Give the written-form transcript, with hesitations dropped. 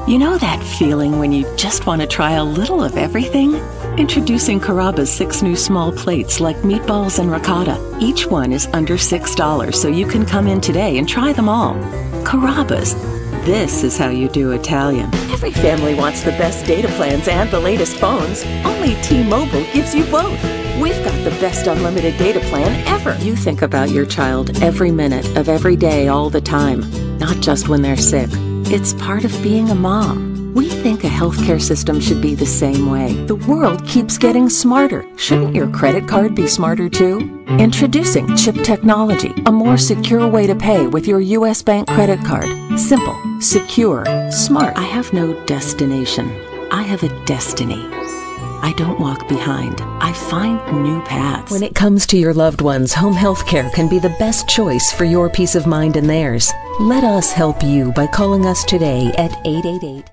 You know that feeling when you just want to try a little of everything? Introducing Carrabba's 6 new small plates like meatballs and ricotta. Each one is under $6, so you can come in today and try them all. Carrabba's. This is how you do Italian. Every family wants the best data plans and the latest phones. Only T-Mobile gives you both. We've got the best unlimited data plan ever. You think about your child every minute of every day, all the time, not just when they're sick. It's part of being a mom. We think a healthcare system should be the same way. The world keeps getting smarter. Shouldn't your credit card be smarter too? Introducing Chip Technology, a more secure way to pay with your U.S. Bank credit card. Simple, secure, smart. I have no destination. I have a destiny. I don't walk behind. I find new paths. When it comes to your loved ones, home health care can be the best choice for your peace of mind and theirs. Let us help you by calling us today at 888